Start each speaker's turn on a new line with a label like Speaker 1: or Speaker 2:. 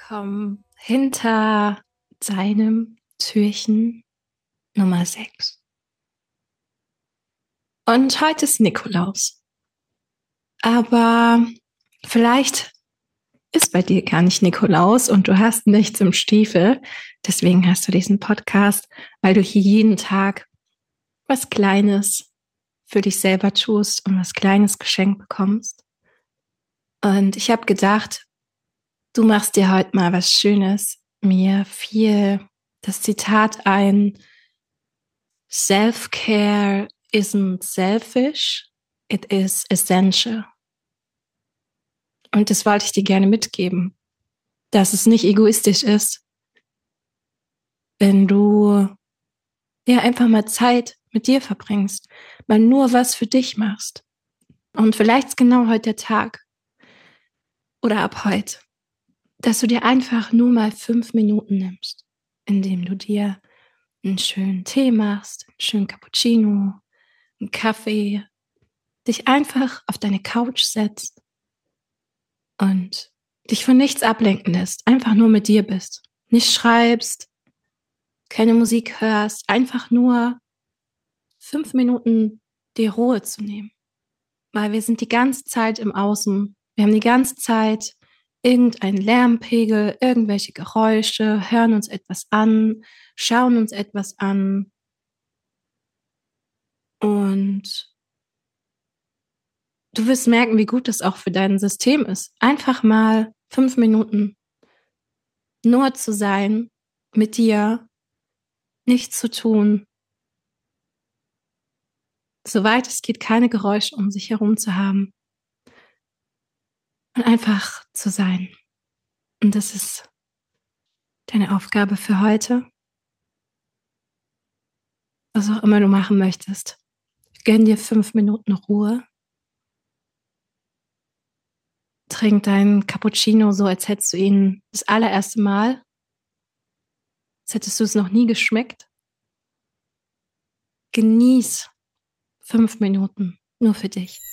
Speaker 1: willkommen hinter deinem Türchen Nummer 6. Und heute ist Nikolaus. Aber vielleicht ist bei dir gar nicht Nikolaus und du hast nichts im Stiefel. Deswegen hast du diesen Podcast, weil du hier jeden Tag was Kleines für dich selber tust und was Kleines geschenkt bekommst. Und ich habe gedacht, du machst dir heute mal was Schönes. Mir fiel das Zitat ein: Self-care isn't selfish, it is essential. Und das wollte ich dir gerne mitgeben, dass es nicht egoistisch ist, wenn du einfach mal Zeit mit dir verbringst, mal nur was für dich machst. Und vielleicht ist genau heute der Tag oder ab heute, dass du dir einfach nur mal 5 Minuten nimmst, indem du dir einen schönen Tee machst, einen schönen Cappuccino, einen Kaffee, dich einfach auf deine Couch setzt und dich von nichts ablenken lässt, einfach nur mit dir bist. Nicht schreibst, keine Musik hörst, einfach nur 5 Minuten die Ruhe zu nehmen. Weil wir sind die ganze Zeit im Außen. Wir haben die ganze Zeit irgendeinen Lärmpegel, irgendwelche Geräusche, hören uns etwas an, schauen uns etwas an. Und du wirst merken, wie gut das auch für dein System ist. Einfach mal 5 Minuten nur zu sein, mit dir, nichts zu tun, soweit es geht, keine Geräusche um sich herum zu haben und einfach zu sein. Und das ist deine Aufgabe für heute. Was auch immer du machen möchtest. Gönn dir 5 Minuten Ruhe. Trink deinen Cappuccino so, als hättest du ihn das allererste Mal, als hättest du es noch nie geschmeckt. Genieß 5 Minuten nur für dich.